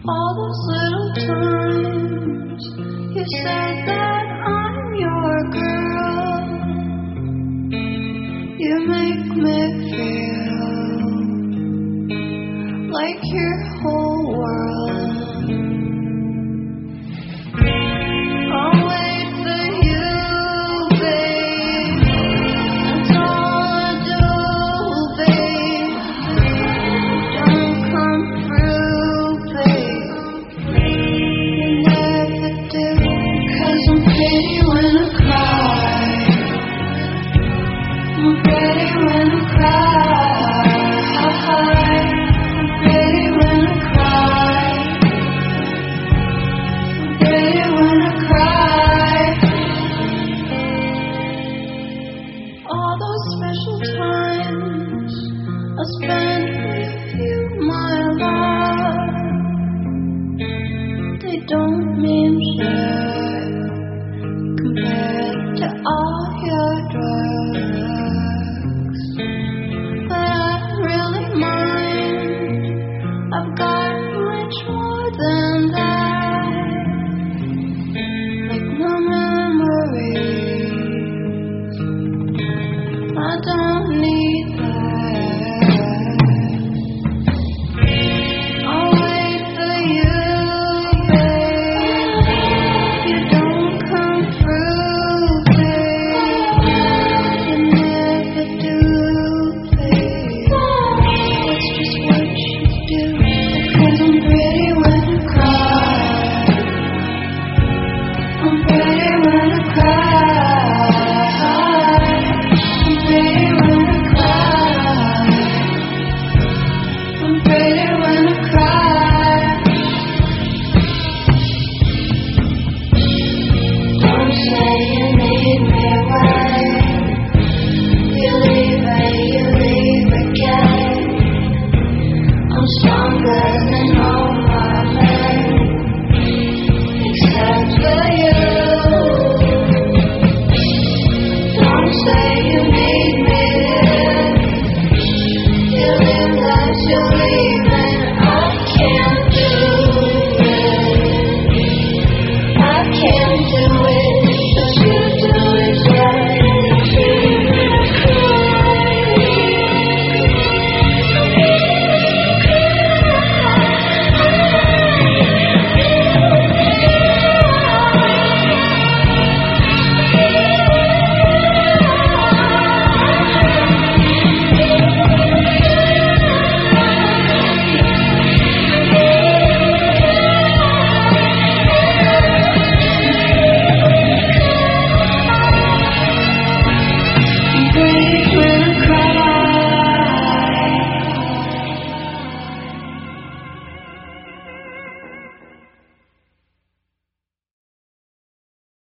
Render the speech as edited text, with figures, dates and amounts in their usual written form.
All those little times you said that I'm your girl, you make me feel like your whole world. I'll wait for you, babe. That's all I do, babe. Don't come through, babe. You never do. 'Cause I'm pretty when I cry. I'm pretty when I cry.